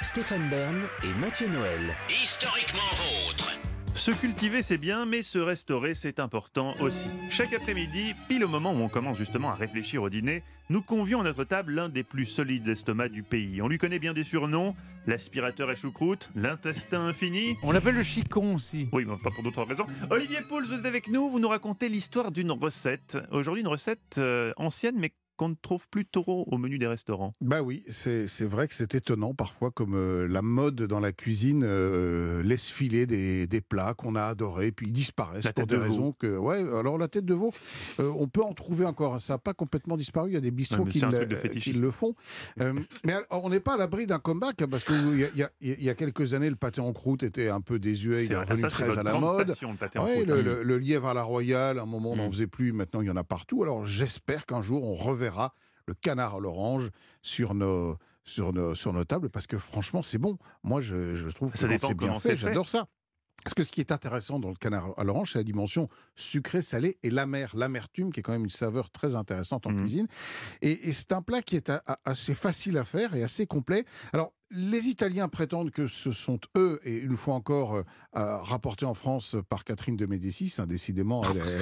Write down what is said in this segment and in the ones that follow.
Stéphane Bern et Mathieu Noël. Historiquement vôtre. Se cultiver c'est bien, mais se restaurer c'est important aussi. Chaque après-midi, pile au moment où on commence justement à réfléchir au dîner, nous convions à notre table l'un des plus solides estomacs du pays. On lui connaît bien des surnoms, l'aspirateur à choucroute, l'intestin infini. On l'appelle le chicon aussi. Oui, mais pas pour d'autres raisons. Olivier Pouls, vous êtes avec nous, vous nous racontez l'histoire d'une recette. Aujourd'hui une recette ancienne, mais qu'on ne trouve plus trop au menu des restaurants. Bah oui, c'est vrai que c'est étonnant parfois comme la mode dans la cuisine laisse filer des plats qu'on a adorés, puis ils disparaissent pour des raisons que... Ouais, alors la tête de veau, on peut en trouver encore, ça n'a pas complètement disparu, il y a des bistrots qui le font. Mais alors, on n'est pas à l'abri d'un comeback, hein, parce qu'il y a quelques années, le pâté en croûte était un peu désuet, il est revenu très à la mode. Passion, le pâté en Ouais, croûte, le lièvre à la royale, à un moment on n'en faisait plus, maintenant il y en a partout. Alors j'espère qu'un jour on reverra le canard à l'orange sur nos tables, parce que franchement c'est bon. Moi je trouve que c'est bien fait, j'adore ça. Parce que ce qui est intéressant dans le canard à l'orange, c'est la dimension sucrée, salée et l'amertume, qui est quand même une saveur très intéressante en cuisine. Et c'est un plat qui est assez facile à faire et assez complet. Alors, les Italiens prétendent que ce sont eux, et une fois encore rapporté en France par Catherine de Médicis, hein, décidément,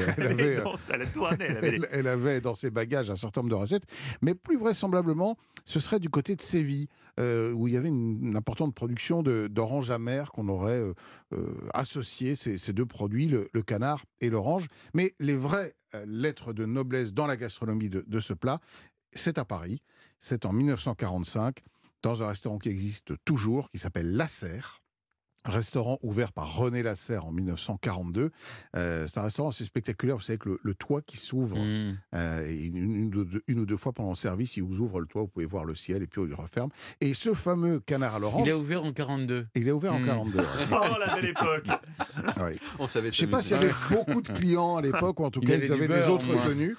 elle avait dans ses bagages un certain nombre de recettes, mais plus vraisemblablement, ce serait du côté de Séville, où il y avait une importante production d'oranges amères qu'on aurait associé ces deux produits, le canard et l'orange. Mais les vraies lettres de noblesse dans la gastronomie de ce plat, c'est à Paris, c'est en 1945, dans un restaurant qui existe toujours, qui s'appelle Lasserre. Restaurant ouvert par René Lasserre en 1942. C'est un restaurant assez spectaculaire, vous savez, que le toit qui s'ouvre, et une ou deux fois pendant le service, il vous ouvre le toit, vous pouvez voir le ciel, et puis on le referme. Et ce fameux canard à l'orange... Il a ouvert en 42. Il a ouvert en 42. Ouais. Oh, la belle époque. Ouais. On savait. Je ne sais pas s'il y avait beaucoup de clients à l'époque, ou en tout cas, ils avaient des autres tenues.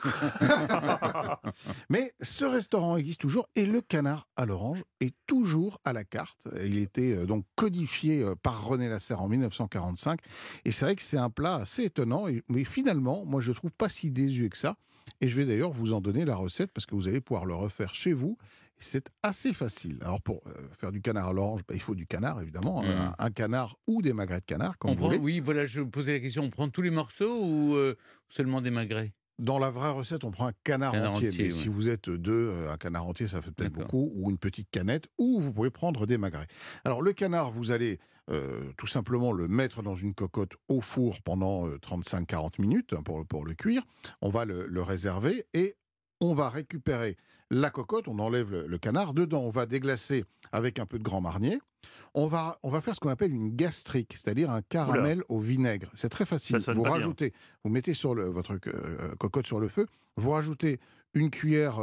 Mais ce restaurant existe toujours, et le canard à l'orange est toujours à la carte. Il était donc codifié par René Lasserre en 1945, et c'est vrai que c'est un plat assez étonnant, mais finalement, moi je ne trouve pas si désuet que ça, et je vais d'ailleurs vous en donner la recette, parce que vous allez pouvoir le refaire chez vous. C'est assez facile. Alors pour faire du canard à l'orange, il faut du canard évidemment, un canard ou des magrets de canard, comme vous voulez. Oui, voilà, je vous posais la question, on prend tous les morceaux ou seulement des magrets ? Dans la vraie recette, on prend un canard entier. Mais si vous êtes deux, un canard entier, ça fait peut-être beaucoup, ou une petite canette, ou vous pouvez prendre des magrets. Alors le canard, vous allez tout simplement le mettre dans une cocotte au four pendant 35-40 minutes pour le cuire. On va le réserver et on va récupérer la cocotte, on enlève le canard. Dedans, on va déglacer avec un peu de Grand Marnier. On va faire ce qu'on appelle une gastrique, c'est-à-dire un caramel au vinaigre. C'est très facile. Vous mettez votre cocotte sur le feu, vous rajoutez une cuillère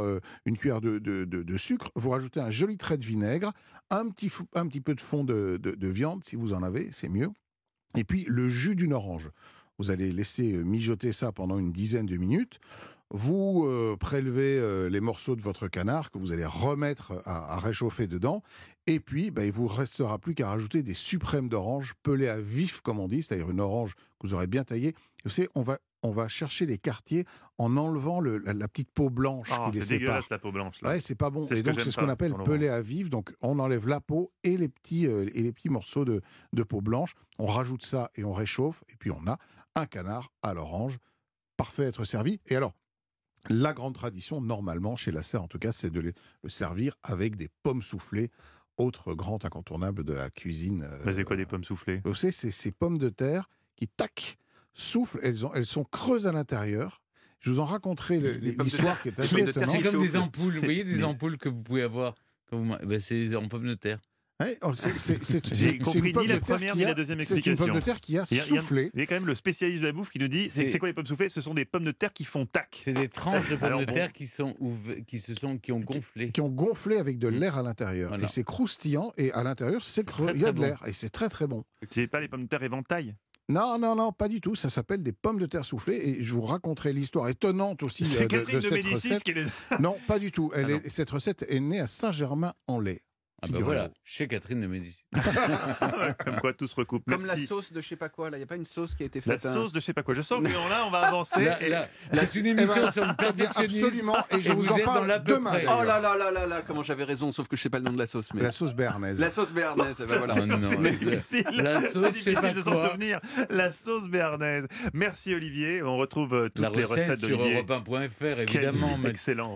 de sucre, vous rajoutez un joli trait de vinaigre, un petit peu de fond de viande, si vous en avez, c'est mieux. Et puis le jus d'une orange. Vous allez laisser mijoter ça pendant une dizaine de minutes. Vous prélevez les morceaux de votre canard que vous allez remettre à réchauffer dedans. Et puis, il ne vous restera plus qu'à rajouter des suprêmes d'orange pelées à vif, comme on dit, c'est-à-dire une orange que vous aurez bien taillée. Vous savez, on va chercher les quartiers en enlevant la petite peau blanche qui les sépare. C'est dégueulasse la peau blanche. Là. Ouais, c'est pas bon. Et donc c'est ce qu'on appelle pelé à vif. Donc on enlève la peau et les petits morceaux de peau blanche. On rajoute ça et on réchauffe. Et puis on a un canard à l'orange parfait à être servi. Et alors, la grande tradition, normalement, chez Lasserre en tout cas, c'est de le servir avec des pommes soufflées, autre grand incontournable de la cuisine. Mais c'est quoi des pommes soufflées ? Vous savez, c'est ces pommes de terre qui, soufflent, elles sont creuses à l'intérieur. Je vous en raconterai l'histoire qui est assez étonnante. C'est comme des ampoules, vous voyez, des ampoules que vous pouvez avoir, c'est en pommes de terre. Ouais, j'ai compris ni la première ni la deuxième explication. C'est une pomme de terre qui a soufflé. Il y a quand même le spécialiste de la bouffe qui nous dit c'est quoi les pommes soufflées ? Ce sont des pommes de terre qui font tac. C'est des tranches de pommes de terre qui ont gonflé. Qui ont gonflé avec de l'air à l'intérieur. Voilà. Et c'est croustillant et à l'intérieur, il y a de l'air. Et c'est très très bon. C'est pas les pommes de terre éventail ? Non, pas du tout. Ça s'appelle des pommes de terre soufflées et je vous raconterai l'histoire étonnante aussi c'est de cette Médicis recette. qui est... Non, pas du tout. Cette recette est née à Saint-Germain-en-Laye. Ah ben voilà, chez Catherine de Médicis. Comme quoi tout se recoupe. Comme Merci. la sauce de je sais pas quoi, là, il n'y a pas une sauce qui a été faite. La sauce de je sais pas quoi. Je sens que là, on va avancer. C'est une émission sur le perfectionnisme. Absolument, et je vous en êtes dans parle l'à peu demain. près. Oh là là là là là, comment j'avais raison, sauf que je sais pas le nom de la sauce. Mais... La sauce béarnaise. La sauce béarnaise, ben voilà. Oh non, C'est difficile. la sauce, C'est difficile de s'en quoi. souvenir. La sauce béarnaise. Merci Olivier. On retrouve toutes La les recette recettes sur d'Olivier. europe1.fr, Quel évidemment. site excellent.